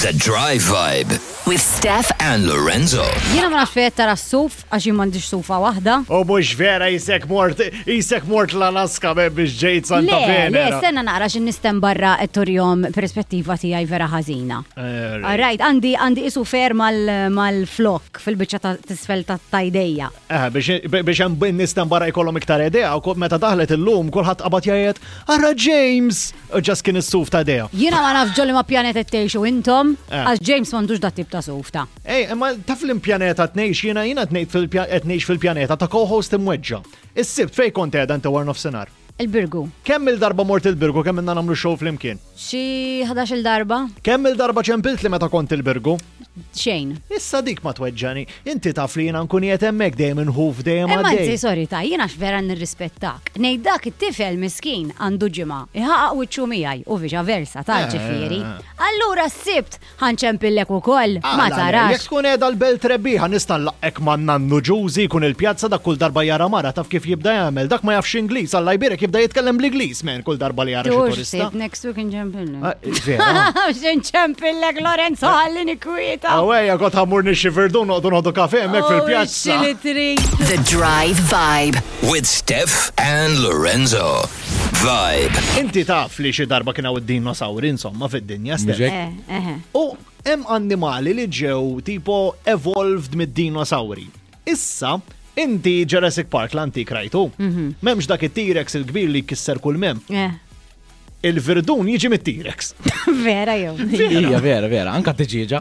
The Drive Vibe with Steph and Lorenzo. Jiena ma nafx fejn tara s-suf għax jien m'għandix sufa waħda. U mhux vera jisek mort l-Alaska biex ġejt Santa Fe. Le, stenna naqra x'in nistem barra qed turihom perspettiva tiegħi vera ħażina. Right, għandi isu fer mal-flok fil-biċċa ta' tisfel ta' tajdejja. Biex hemm nistem barra jkollhom iktar idea u meta daħlet illum kulħadd qabad jgħid ara James ġas kien is-suf ta' idea. Jiena ma nafx ġolli ma pjanet tgħixu intom għax James m'għandux dat tip ta' sufta. Ma taf l-impjaneta tnejx jiena tnejx fil-pjaneta ta' co-host imweġġa. Is-sibt fejn kont qiegħda inti war nofsinhar? Il-Birgu. Kemm il-darba mort il-Birgu kemm inna nagħmlu show flimkien? Xi 11 darba? Kemm il-darba ċempilt li meta kont il-Birgu? Xejn. Issa dik ma tweġġani. Inti taf li jiena nkun qiegħed hemmhekk dejjem inħuf dejjem għaddej. Anzi, sorry ta' jiena x'vera nirrispettak. Ngħid dak it-tifel miskin għandu ġimgħa iħaqaq wiċċu miegħi u viċa versa ta' ġifieri. Allura s-sibt ħanċempillek ukoll ma tarax. Jekk tkun qiegħda l-belt rebbieħa nista' nlaqek ma' nannu Ġużi jkun il-pjazza dak kull darba jara mara taf kif jibda jagħmel dak ma jafx Ingliż Alla jbierek jibda jitkellem bl-Ingliż men kull darba li jara xi turista. Next week inċempillek. Vera. X'inċempillek Lorenzo ħallini kwieta. Awejja kont ħammur nixxifirdu noqogħdu kafe hemmhekk fil-pjazza. The Drive Vibe with Steph and Lorenzo. Vibe. Inti taf li xi darba kienu id-dinosauri insomma fid-dinja Steph. U hemm annimali li ġew tipo evolved mid-dinosauri. Issa inti Jurassic Park l-antik rajtu. M'hemmx dak it-T-Rex il-kbir li jkisser kull mem. Il-virdun jiġi mit-T-Rex. Vera jew. Hija vera, anka tiġiġa.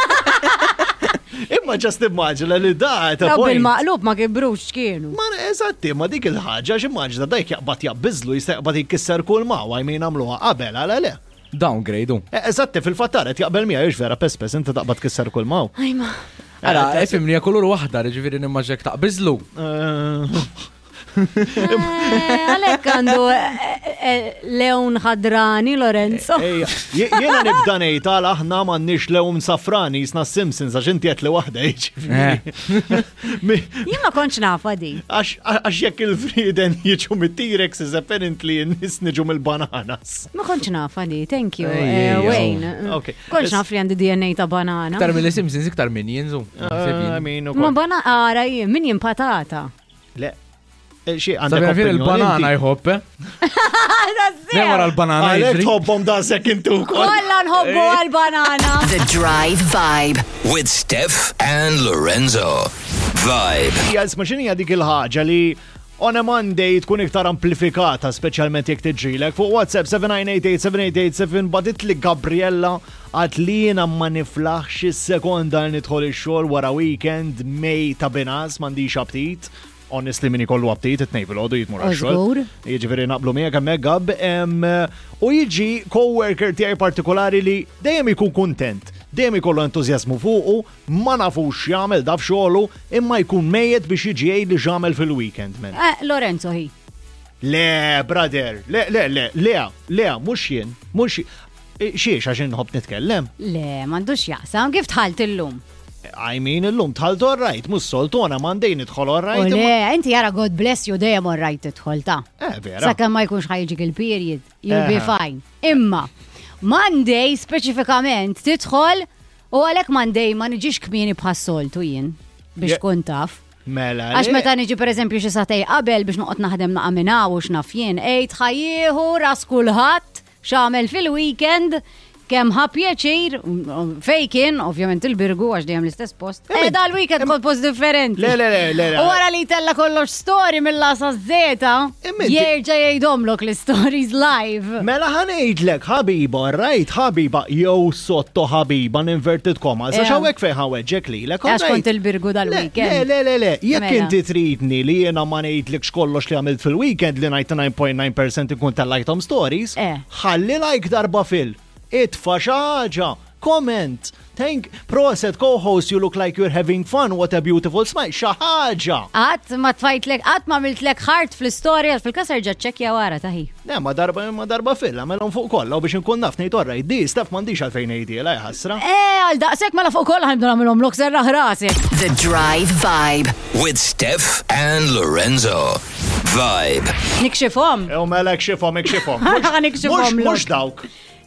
Imma ġast immaġina li da ta' point. Bil-maqlub ma kibrux kienu. Ma eżatti, ma dik il-ħaġa x'immaġina dajk jaqbad jaqbiżlu jistaqbad jkisser kull ma' għajmin għamluha qabel għala le. Downgrade. Eżatti fil-fattaret jaqbel miegħi vera pespes inti taqbad tkisser kull ma'. Ajma. Ara, efimni kulur waħda, ġifieri nimmaġek taqbiżlu. Għalek għandu lewn ħadrani, Lorenzo. Jena nibda nejta aħna m'għandniex lewn safrani jisna Simpsons għax inti qed li waħda Jien ma kontx nafa di. Għax jekk il-Frieden jiġu mit-T-Rex apparently n-nies niġu mill-bananas. Ma kontx nafa di, thank you. Wayne. Kontx naf li għandi DNA ta' banana. Iktar mill-Simpsons iktar Minions. Ma banana Minion patata. Le. Għandek il-banana jħobb. Nemara l-banana jġri. Tħobbom da sekintu kol. Kolla nħobbu għal-banana. The Drive Vibe with Steph and Lorenzo. Vibe. Jazma xini għadik il-ħagġa li on a Monday tkun iktar amplifikata, specialment jek tiġrilek. Fuq WhatsApp 7988787 badit li Gabriella għat li jena ma niflaħx is-sekonda nidħol ix-xogħol wara weekend Mej ta' binas m'għandix aptit. Honestly minni kollu għabtit, it-nejfil għodu jitmur għaxol. Jiġifieri naqblu miegħek hemmhekk Gab. U jiġi coworker tiegħi partikolari li dejjem ikun kuntent, dejjem ikollu entużjażmu fuqu, ma nafux jagħmel daf xogħlu, imma jkun mejjed biex jiġi jgħid li x'għamel fil-weekend men. Lorenzo hi. Le, brother, le, mhux jien, mhux xiex għax inħobb nitkellem. Le, m'għandux jaqsam, kif tħalt illum? I mean, illum tħaltu all-right, mus soltu għana Monday nidħol all-right. Le, inti jara God bless you dejjem all-right tidħol ta'. Vera. Sakemm ma jkunx ħajġik il-period, you'll be fine. Imma, Monday speċifikament tidħol u għalhekk Monday ma niġix kmieni bħas-soltu jien biex tkun taf. Mela. Għax meta niġi pereżempju xi satej qabel biex noqgħod naħdem naqaminaw u x'naf jien, ħajjieħu ras kulħadd x'għamel fil-weekend. Kem ħapjeċir, fejkin, ovvjament il-Birgu għax dejjem l-istess post. Da l-weekend kol post differenti. Le. U għara li tella kollox story mill-lasa z-zeta, jerġa jgħidomlok l-stories live. Mela ħanejdlek, ħabiba, right, ħabiba, jew sotto ħabiba, n-inverted commas, għax għawek fej ħaweġek li, l-ek. Għax kont il-Birgu dal-weekend. Le, jekk inti tridni li jena ma nejdlek xkollox li għamilt fil-weekend li 99.9% ikun tal-item stories, ħalli like darba fil. Itfa xaġa, comment, proset co-host, you look like you're having fun, what a beautiful smile, xaħġa. Għat ma tfajtlek, għat ma miltlek ħart fl-istoria, fil-kasar ġaċċekja wara taħi. Ne, ma darba fil, għamelon fuq kolla, u biex nkun naf nejt orraj, di, Steph mandiċ għalfejn ejdi, la jħassra. Għal daqsek ma la fuq kolla għamdu għamelon lok serra ħrasek. The Drive Vibe with Steph and Lorenzo. Vibe. Nikxifom. Mela ikxifom. Nikxifom. Mux dawk.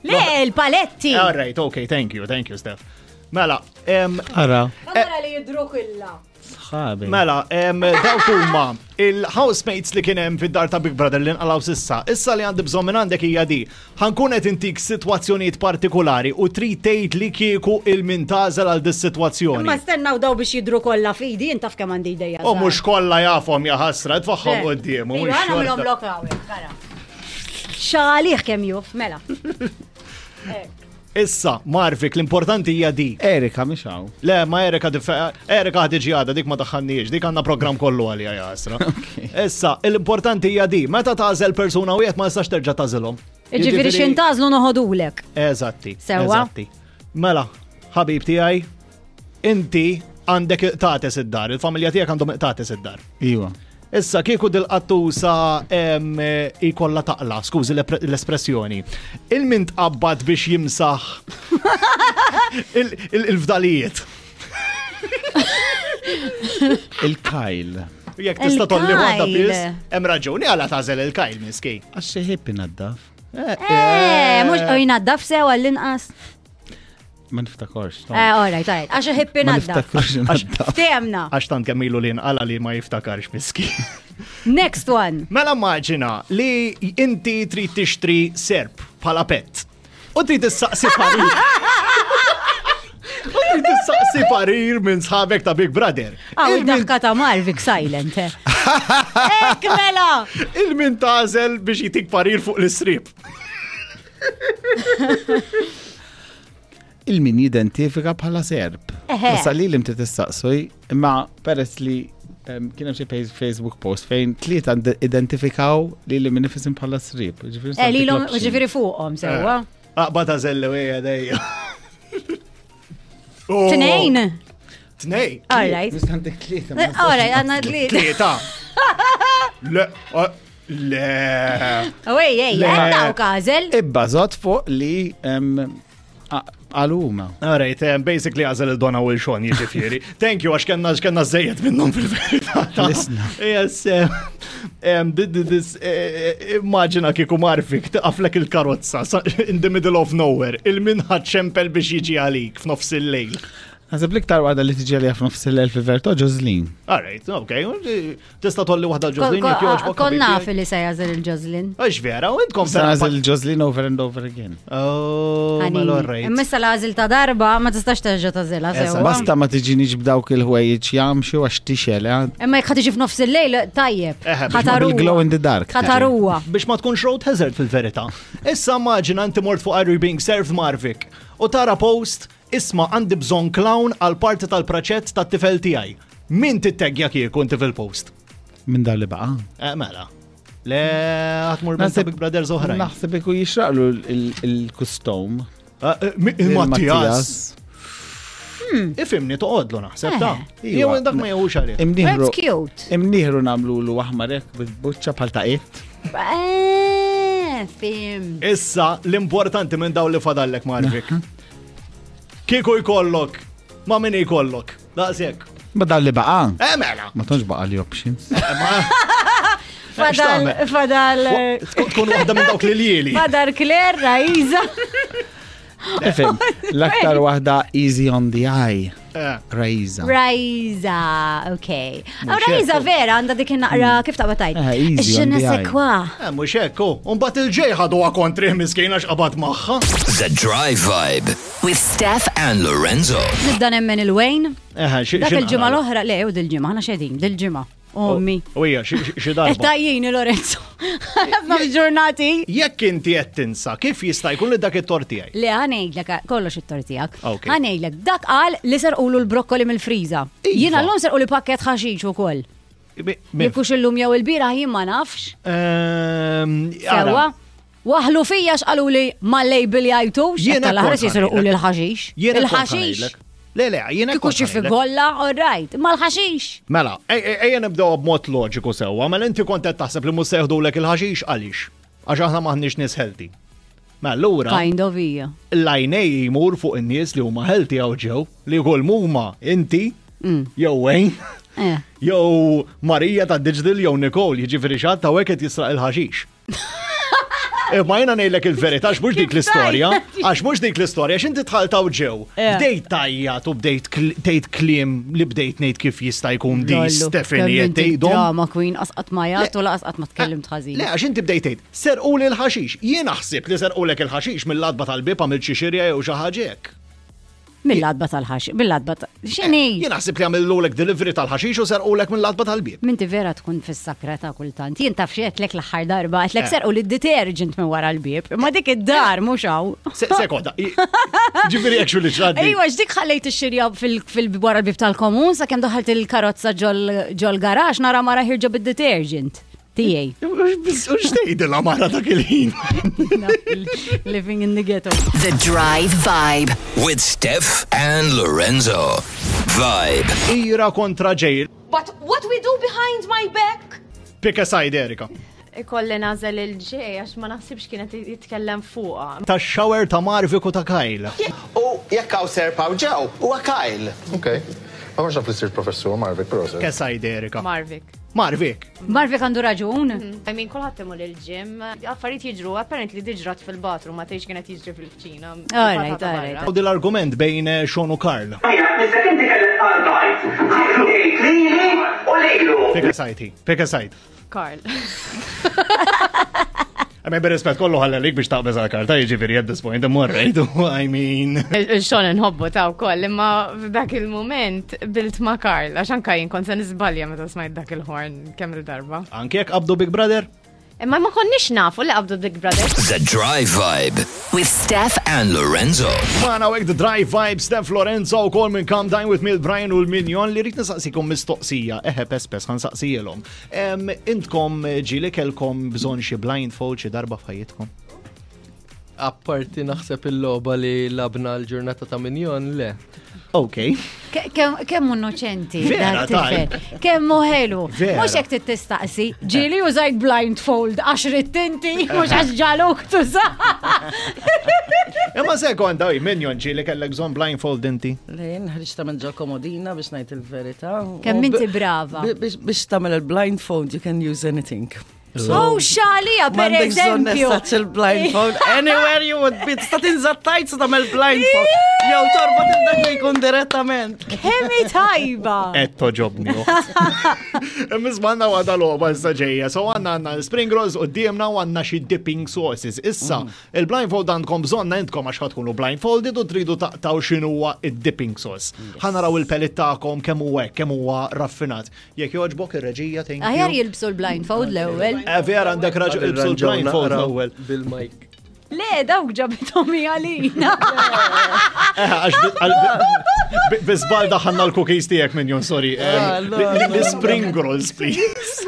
Le, il-paletti. All right, okay, thank you, Steph. Mela, Ara, Għara li jidru kulla. sħabi. Mela, dawk huma il-housemates li kien hemm fid-dar ta' Big Brother li nqalgħu sissa. Issa li għandi bżonn minn għandek hija di. Ħankun qed intik sitwazzjonijiet partikolari u trid tgħid li kieku il-mintażel għal dis-sitwazzjoni. Ma stennaw daw biex jidru kolla fidi, intaf kemm għandi idejja. U mhux kollha jafhom ja ħasra, tfaħħom quddiem. Iva, għana millom lokawi, kara. Xalih kemm juf, mela. Issa, Marvik, l-importanti hija di. Erika, miex hawn. Le, ma Erika ħadiġi għada, dik ma daħħanniex, dik għanna program kollu għalija jasra. Issa, l-importanti hija di, meta tażel persuna u jgħet ma jistax terġa' tażilhom. Iġifieri xintazlu noħodulek. Eżatti. Sewa. Eżatti. Mela, ħabib tiegħi, inti għandek tates id-dar, il-familja tiegħek għandhom tates id-dar. Iwa. Issa kieku dil-qattusa ikolla taqla, skużi l-espressjoni. Il-min tqabbad biex jimsaħ il-fdalijiet. Il-kajl. Jek tista' tolli waħda Il-kajl. bis, hemm raġuni għala tażel il-kajl miski. Għax ħibbi naddaf. Mux jnaddaf sewa l-inqas. Ma niftakorx. Alright. Għaxa hippi Ma naddaf. niftakorx naddaf. Ftemna. Għax tant kemmilu li nqala li ma jiftakarx miski. Next one. Mela immaġina li inti trid tixtri serb bħala pet. U trid tissaqsi parir. U trid tissaqsi parir minn sħabek ta' Big Brother. Għaw id-daħka ta' Marvik silent. Ek mela. Il-min tażel biex jitik parir fuq l-istrib. Il-min jidentifika bħala serb. Eħe. Issa li l-imti tistaqsuj, imma peress li kien hemm xi Facebook post fejn tlieta identifikaw li l-min nifisim bħala srib. Lilom ġifiri fuqom sewa. Aqba tażel li wejja dejja. Tnejn. Tnej. Alright. Mistantek tlieta. Alright, għanna tliet. Tlieta. Le. Ej, għandaw kazel. Ibbażot fuq li għaluma. Alright, basically għazel il-dona u il-xon jiġifieri. Thank you, għax kena zzejiet minnum fil-verità. Lisna. Yes, immaġina kieku Marvik taqaflek il-karozza in the middle of nowhere, il-minħat ċempel biex jiġi għalik f'nofs il-lejl. Għazab liktar għada li tiġi għalija f'nofs il-lejl fil-verto, Ġozlin. Alright, okay, tista tolli wahda l-ġozlin jek joġbok. Konna li se jazel il-ġozlin. Għax vera, u intkom Għazil Ġozlin over and over again. Oh, mal alright. Immissa l-għazil ta' darba ma tistax terġa ta' zela sewa. Basta ma tiġiniġ b'dawk il-ħwejjiġ jamxu għax tixel, Imma jek ħatiġi f'nofs il-lejl, tajjeb. bil-glow in the dark. ħataruwa. Biex ma tkunx road hazard fil-verità. Issa immaġina inti mort fuq Are You Being Served Marvik u tara post isma' għandi bżonn clown għal parti tal-praċett tat-tifel tiegħi. Min titteggja kieku inti fil-post? Min daw li baqa? Mela. Le għatmur bħal Big Brother oħrajn. Naħseb iku jixraqlu il-kustom. Il-Mattias. Ifimni toqodlu naħseb ta' jew dak ma jewux għalih. That's cute. Imniħru namlu lu aħmarek bil-buċċa bħal taqiet. Fim. Issa l-importanti minn daw li fadallek Marvik. Kieku jkollok, ma min jkollok, daqsjek. Ma daw li baqa? Mela. Ma tonx baqa li options. Fadal. Tkun waħda minn dawk li lieli. Fadal Claire, Raiza. Efem, l-aktar waħda easy on the eye. Raiza. Raiza, okay. Raiza vera, għanda dik naqra kif ta' batajt. Easy on the eye. Sekwa. Mux ekku, unbat il-ġej ħadu għakontri miskina xqabad maħħa. The Drive Vibe with Steph and Lorenzo. Nibda nemmen il-Wayne. Dak il-ġimma l l-oħra, le, u dil-ġimma, ħana xedin, dil-ġimma. Ommi. Uja, xie darba. Tajjini, Lorenzo. Għabna ġurnati. Jekk inti qed tinsa, kif jista' jkun li dak it-tortijaj? Le, għanejlek, kollox it-tortijak. Ok. Għanejlek, dak qal li serqulu l-brokkoli mill-friza. Iva. Jina l-lum serqulu pakket ħaxix u koll. Jekux il-lum jew il-bira jien ma nafx. Sewa. Waħlu fija xqalu li ma label jajtux. Jiena l-ħares kont jisirqu l-ħaxix. Il-ħaxix. Le, jiena Kikux xifigolla, all right. Ma l-ħaxix. Mela, ejja nibdew b'mod loġiku sewwa, mela inti kont qed taħseb li mhux seħdulek il-ħaxix għaliex. Għax aħna maħniex nies healthy. Mela allura Kind of hija. l-għajnej jmur fuq in-nies li huma healthy hawn ġew li jkoll huma inti jew Wayne jew Marija ta' Digital jew Nicole jiġifieri xatt hawnhekk qed jisraq il-ħaxix. Ma jena ngħidlek il-verità għax mhux dik l-istorja, għax mhux dik l-istorja x'inti tħaltaw ġew. Bdejt tajjat u bdejt tgħid kliem li bdejt ngħid kif jista' jkun di Stephanie qed tgħidhom. Drama queen asqat ma jgħat u laqas qatt ma tkellimt ħażin. Le, għax inti bdejt tgħid, serquli l-ħaxix. Jien naħseb li serqulek il-ħaxix mill-ladba tal-bib għamil xi xirja jew xi ħaġa hekk. Mill-ladba tal-ħaxix, mill-ladba x'inhi? Jien naħseb li għamillulek delivery tal-ħaxix u serqulek mill-ladba tal-bib. Minti vera tkun fis-sakrata kultant. Jien taf xi qedlek l-aħħar darba qedlek serqu lid-detergent minn wara l-bib. Ma dik id-dar mhux hawn. Sekonda. Ġifieri hekk xu li ġraddi. Ejwa, x'dik ħallejt ix-xirja fil-wara l-bib tal-komun sakemm daħalt il-karozza ġol garax nara mara ħirġa bid-detergent. Tijaj. X'tejdi l-amara dak il-ħin? Living in the ghetto. The Drive Vibe with Steph and Lorenzo. Vibe. Ira kontra ġejl. But what we do behind my back? Pick a side, Erika. Ikolli nażel il-ġej għax ma naħsibx kienet jitkellem fuqha. Ta' shower ta' Marvik u ta' Kyle. U jekk hawn serpaw ġew, huwa Kyle. Okay. Ma marx naf li sirt professur Marvik, però Pick a side, Erika. Marvik. Marvik. Marvik għandu raġun. I mean, kulħadd imur il-ġim, affarijiet jiġru, apparently diġrat fil-bathroom, ma tgħidx kienet jiġri fil-ċina. All right. U dil-argument bejn Sean u Karl. Pick a side. Karl. Għamma bir-rispet kollu ħallelik biex taqbeż għal-Karl, ta' jiġifieri at this point, morrejt, I mean. Xon nħobbu ta' wkoll, imma f'dak il-moment bilt ma' Karl, għax anka jien kont se nisbalja meta smajt dak il-horn kemm il-darba. Anke jekk qabdu Big Brother? Imma ma konniex nafu li qabdu Big Brother. The Drive Vibe with Steph and Lorenzo. Mana għek The Drive Vibe, Steph Lorenzo u kol minn Calm Down with Mil Brian u l-Minjon li rrit nisaqsikom mistoqsija, pes, għan saqsijilom. Intkom ġili kelkom bżon xie blindfold xie darba fħajitkom? Apparti naħseb il-loba li labna l-ġurnata ta' Minjon, le. Ok. Kemmu innoċenti. Vera, Kemmu ħelu. Vera. Mux jek tistaqsi. Ġili użajt blindfold għax rittinti, mux għax ġaluk tuża. Imma sekonda, Minjon ġili kellek bżon blindfold inti. Lejn, ħriġta minn ġo komodina biex najt il-verita. Kemm inti brava. Biex tamel il-blindfold, you can use anything. Oh, xalija, per eżempju. M'għandek il-blindfold. Anywhere you would be. Tista' tinżattajt sa tagħmel blindfold. Jew torbot dak li jkun direttament. Kemmi tajba. Etto ġobni. Mizmanna għada l-oba issa ġejja. So għanna spring rolls u d-diemna u għanna xi dipping sauces. Issa, il-blindfold għandkom bżonna intkom għax tkunu blindfolded u tridu taqtaw x'inhuwa id-dipping sauce. Ħanaraw il-pellet tagħkom kemm huwa hekk, kemm huwa raffinat. Jekk jogħġbok ir-reġija thank you. Aħjar jilbsu l-blindfold l-ewwel. Vera għandek raġu il-bsu l-blindfold l-ewwel. Bil-mike. Le, dawk ġabitom għalina. Bizbal daħanna l-cookies tijek Minjon, sorry. L-spring rolls, please.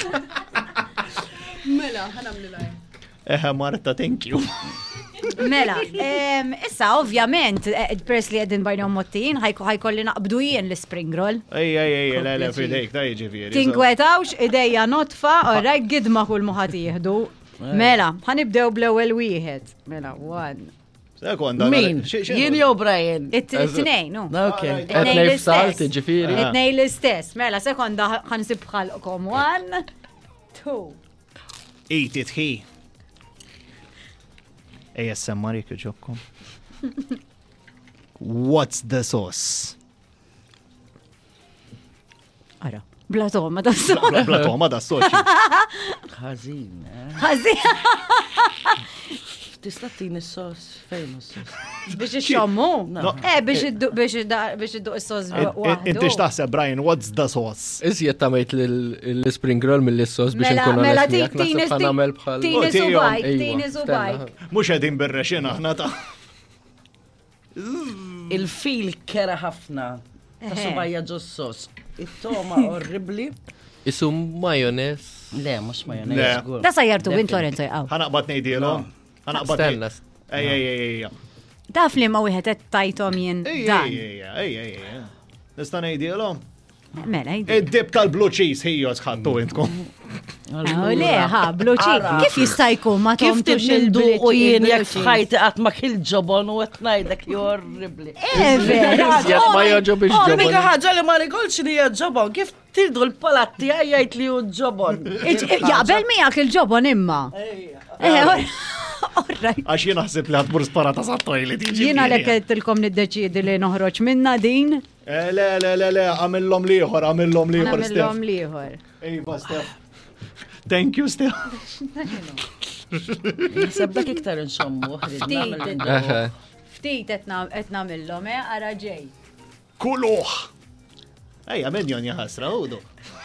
Mela, ħanamlu Marta, thank you. Mela, issa, ovvjament, pers li għedin bajna mottin, ħajkolli naqbdu jien l-spring roll. Ej, la, fidejk, ta' jiġifieri. Tinkwetawx, ideja notfa, orraj gidma kull muħat jihdu. Mela, ħanibdew bl-ewwel wieħed. Mela, one. Sekonda. Min? Jien jew Brian? It-tnejn, no. Okay. It-tnejn l-istess. ġifiri. It-tnejn l-istess. Mela, sekonda ħansib bħalkom. 1, 2. Eat it, he. ASMR jek ġokkom. What's the sauce? Ara. Blatoma da s-soċi. Blatoma da s-soċi. Ħażin. Ħażin. Tista' tini s-sos fejn s-sos. Biex ix-xommu? Biex idduq is-sos waħdu. Inti x'taħseb Brian, what's the sauce? Iżjed tamejt l-spring roll mill-issos biex nkun Mela, onest miegħek naħseb ħanamel bħal. tini subajk. Mhux qegħdin bir-rexxin aħna ta' Il-fil kera ħafna. Ta' subajja ġo s-sos. It-toma orribli. Isu majones. Le, mux majones. Da sajjartu bint Lorenzo jqaw. ħanaqbad ngħidilhom. Stenna. Ej. Taf li ma wieħed qed tajtom jien dan. Ej. Nista' ngħidilhom? Mela, Id-dib tal-blue cheese ħijos ħadtu intkom. Le, blue cheese. Kif jista' jkun ma Kif tomtux tibnildu u jien jek fħajti għat ma kil ġobon u għet najdek li orribli. Iżjed ma joġobix ġobon. Mika ħagġa li ma rigolx li ġobon, kif tildu l-palatti għajajt li u ġobon. Jaqbel miegħek il-ġobon imma. Għax jien naħseb li ħadmur sparata sa' toilet. Jiena lek tilkom niddeċidi li noħroġ minna din. Le, għamillom liħor, Steph. Għamillom liħor. Ejba, Steph. Thank you, Steph. Sabdak iktar insommu. Ftit etna millom, għara ġej. Kuluħ. Ejja, menjon jahasra, udu.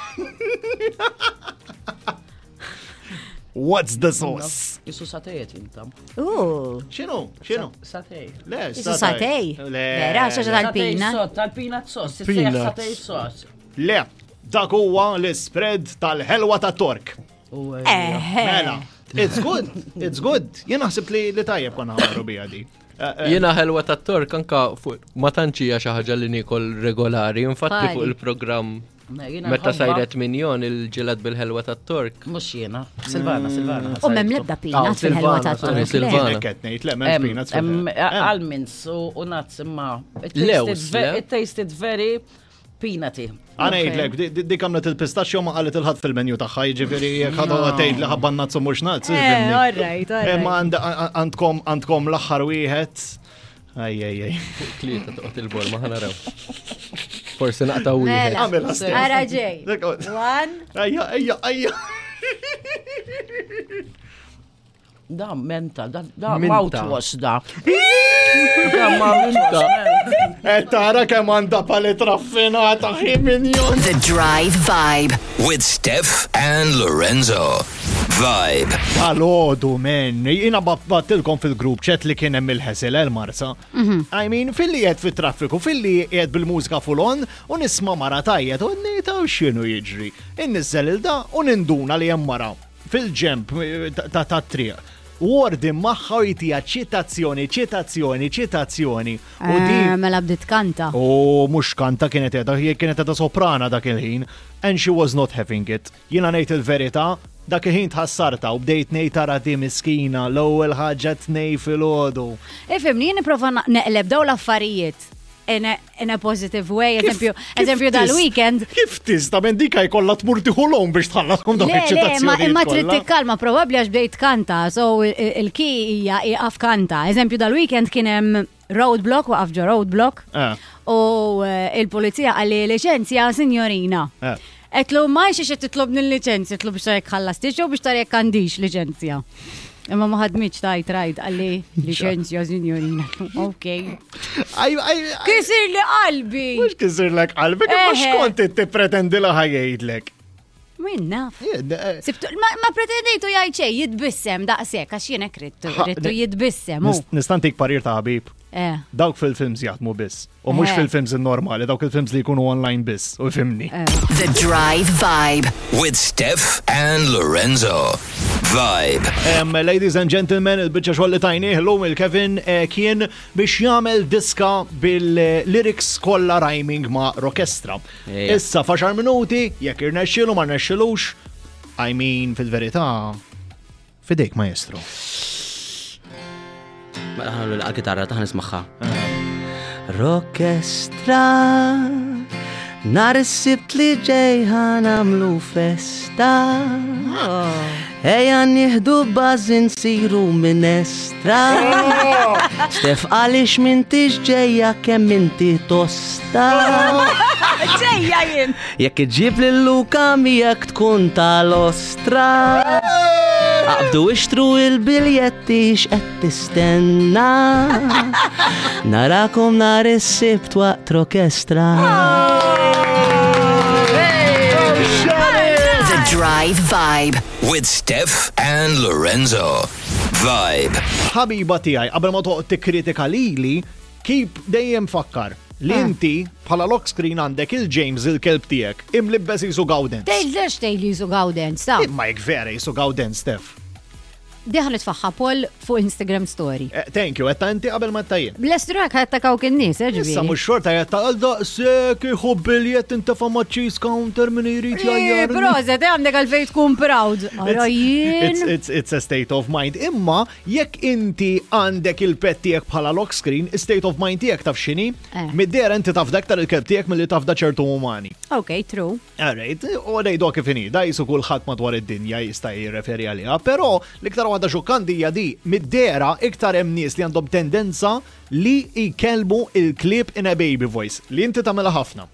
What's the sauce? Isu satejet intam. Xinu? Satej. Le, Isu satej? Vera, xaġa tal-pina. Tal-pina sos, satej sos. Le, dak huwa l-spread tal-ħelwa ta' tork. Mela, it's good. Jien naħseb li tajjeb konna għamlu bija di. Jiena ħelwa ta' tork anka ma tantxija xi ħaġa li nikol regolari, infatti fuq il-programm meta sajret minjon il-ġilad bil-ħelwa ta' tork. Mux jiena, Silvana. U mem lebda peanuts fil-ħelwa ta' tork. Silvana. Ketnejt, le, memx peanuts Almonds u nuts imma. It tasted very peanutty. Għana jidlek, dik għamlet il-pistachio ma għalet il-ħad fil-menju taħħa, ġifiri ħadu għatejt li ħabban nazzu mux nazzu. All right. Ma għandkom l-axħar wieħed. Ej. Klieta toqgħod il-bol ma ħanaraw. Forsi naqtaw wieħed. Għara ġej. One. Ejja. Da menta, da mouthwash da. Tara kemm għandha palet raffinata minjon. The Drive Vibe with Steph and Lorenzo. Vibe. Għal-ħodu, men, jina battilkom fil-grupp ċet li kienem il-ħesel el-marsa. I mean, fil-li jed fil-traffiku, fil-li jed bil-mużika full-on, u nisma mara tajjet, u n-nita u xinu jiġri. Innizzel il-da, u ninduna li jemmara fil-ġemp ta' triq. Wardi maħħa u jitija ċitazzjoni. U di. Mela bdiet kanta. U mux kanta kienet edha soprana dak il-ħin. And she was not having it. Jina nejt il-verita, dak il-ħin tħassarta u bdejt nejt ara di miskina, l-ewwel ħaġa tnej fil-ħodu. Ifimni, niprofa neqleb daw l-affarijiet. In a positive way, eżempju dal-weekend. Kif tista' minn dika jkollha tmur tieħulhom biex tħallaskom dak iċ-ċitazzjoni. Ma trid tikkalma probabbli għax bdejt kanta, so il-ki hija iqaf kanta. Eżempju dal-weekend kien hemm roadblock, waqaf ġo roadblock, u il-pulizija għalli liċenzja signorina. Etlu ma xiex titlobni l-liċenzja, tlu biex tarek ħallastix u biex tarek kandix liċenzja. Imma ma ħadmitx tajt rajd għalli liċenzja signorina. Ok. Kisir li qalbi. Mux kisir li qalbi, mux konti t-pretendi la ħajjajidlek. Minna. Ma pretendejtu jgħajċej, jitbissem daqsek, għax jenek rittu jitbissem. Nistantik parir ta' ħabib. Dawk fil-films jaħdmu biss. U mux fil-films normali, dawk il-films li jkunu online biss. U fimni. The Drive Vibe with Steph and Lorenzo. Vibe. Ladies and gentlemen, il-bicċa xolli tajni, l-lum il-Kevin kien biex jagħmel diska bil-lyrics kollha rhyming ma' orkestra. Issa faxar minuti, jekk irnexxielu ma rnexxilux, I mean fil-verità, fidejk maestro. Għal-gitarra taħn ismaħħa. Orkestra, nar is-sibt li ġejħan għamlu festa. Eja nieħdu bażin siru minestra. Stef għalix mintix ġejja kemm inti tosta. Ġejja jien. Jekk iġib lil Luka miegħek tkun tal-ostra. Għabdu ixtru il-biljetti x'qed tistenna. Narakom nar is-sibt waqt orkestra. The Drive Vibe with Steph and Lorenzo. Vibe. Ħabiba tiegħi qabel ma toqgħod tikkritika lili, keep dejjem fakkar li inti bħala lock screen għandek il-James il-kelb tiegħek imlibbes jisu Gawdens. Tgħidlex tgħidli jisu Gawdens, ta' Imma jekk vera jisu Gawdens, Steph. Diħalet faħħa Paul fuq Instagram story. Thank you, għetta inti qabel ma tajjen. Bl-estrujak għetta kawk il-nis, ġivi. Issa mux xorta għetta għalda seki biljet inta fa cheese counter minn jrid jajjar. Brozet, għamdek għal-fejt tkun proud. It's a state of mind. Imma, jekk inti għandek il-pet tijek bħala lock screen, state of mind tijek taf xini, mid-der inti taf daktar il-kelb tijek mill-li taf da ċertu umani. Ok, true. Alright, u għadej do kifini, da jisu kullħat madwar id-dinja jista jirreferi għalija, pero l-iktar waħda xokkandija di mid-dera iktar hemm nies li għandhom tendenza li jkellmu il-klip in a baby voice li inti tagħmilha ħafna.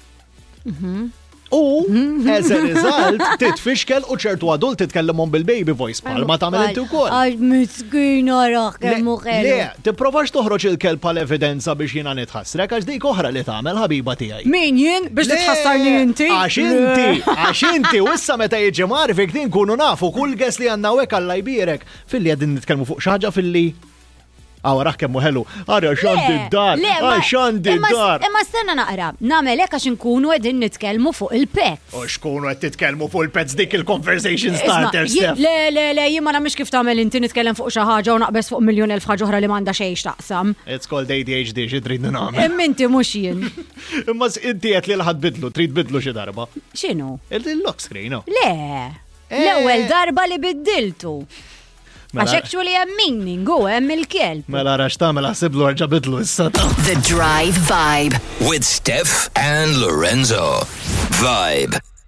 U, as a result, titfixkel u ċertu adult titkellemmhom bil-baby voice ma tagħmel inti wkoll. Għax miskina raħ kemm Le, tipprovax toħroġ il-kelb bħal evidenza biex jiena nitħassrek għax dik oħra li tagħmel ħabiba tiegħi. Min jien biex titħassarni inti? Għax inti, u issa meta jiġi marfik din kunu nafu kull ges li għandna hekk Alla jbierek fil-li qegħdin nitkellmu fuq xi ħaġa fil-li raħ kemmu ħelu, għara xandi d-dar, xandi d-dar. Imma stenna naqra, namel għax nkunu għedin nitkelmu fuq il-pet. U xkunu għed titkelmu fuq il-pets dik il-conversation starter, Steph. Le, jimma namiex kif tamel inti nitkellem fuq xaħġa u naqbes fuq miljon elf ħagġa oħra li manda xejx taqsam. It's called ADHD, xi trid nagħmel. Imminti mhux jien. Imma inti qed li l-ħadd bidlu, trid bidlu xi darba. X'inhu? Il-lock screen. Le, l-ewwel darba li biddiltu. Għax actually hemm meaning u hemm il-kelb. Mela rax tagħmel ħasiblu arġa bidlu issa ta'. The Drive Vibe with Steph and Lorenzo. Vibe.